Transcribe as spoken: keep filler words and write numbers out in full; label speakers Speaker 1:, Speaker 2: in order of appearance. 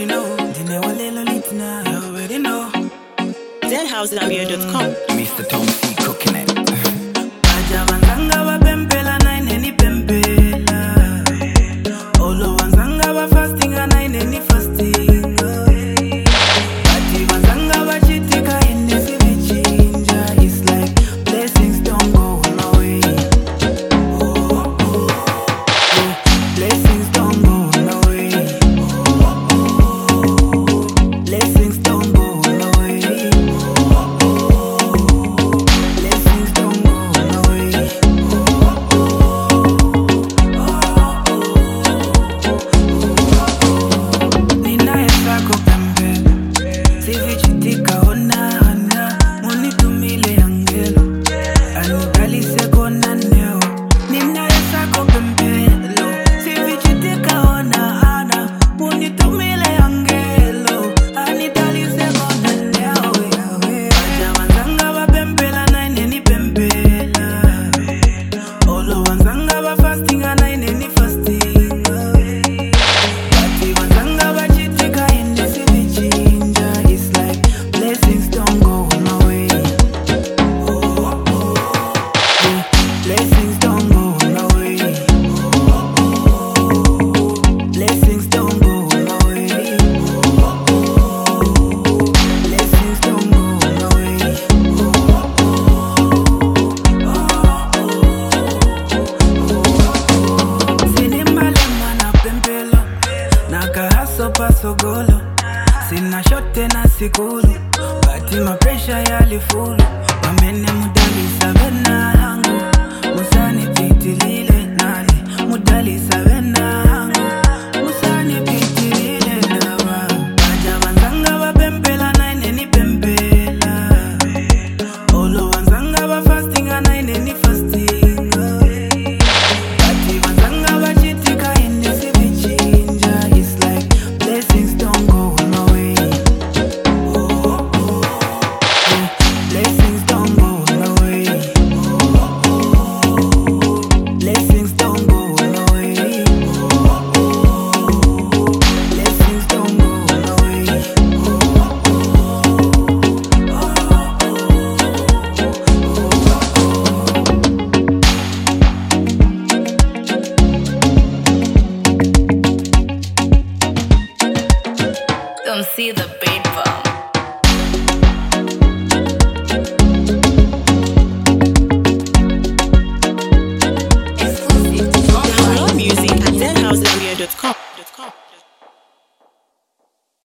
Speaker 1: already know. Dine wale lolitina, you already know.
Speaker 2: zen house zambia dot com.
Speaker 3: Mister Tom C cooking it.
Speaker 1: Aja wanzanga wa pempela na ineni pempela. Olo wanzanga wa fasting na ineni fasting. Ati wanzanga wa chitika inesi vichinja. It's like blessings don't go my way. Oh, oh, oh. Blessings don't go my way. Oh, oh, oh. Blessings don't go my way. Oh, oh, oh. Blessings don't go my way. Oh, oh, oh. Nina esako pembe. Sivi chitika ona hana. Munitumile angelo. Anikalise kona neo. Nina esako pembe. Sivi chitika ona hana. Munitumile angelo. Anikalise kona neo. Aja wanzanga wa pempela na ineni pempela. Olo wanzanga wa fasting na ineni fasting. Ati wanzanga wa chitika inesi vichinja. It's like blessings don't go my way. Oh, oh, oh. Blessings don't go my way. Oh, oh, oh. Blessings don't go my way. Oh, oh, oh. Blessings don't go my way. Oh, oh, oh. Sinimalema na pempelo. Nakahaso pasogolo. Sina shote na sikulu. Bati mapresha yalifulu. Wamene mudali sabena hangu. Musani pitilile nani. Mudali sabena hangu. Musani pitilile nawa. Aja wanzanga wa pempela na ineni pempela. Olo wanzanga wa fasting na ineni fasting. Ati wanzanga wa chitika inesi vichinja. It's like blessings don't go my way. Oh, oh, oh. Blessings don't go my way. Oh, oh, oh. Blessings don't go my way. Oh, oh, oh. Blessings don't go my way. Oh, oh, oh.
Speaker 2: Don't see the beat bomb. Exclusive. Download music at zen house zambia dot com.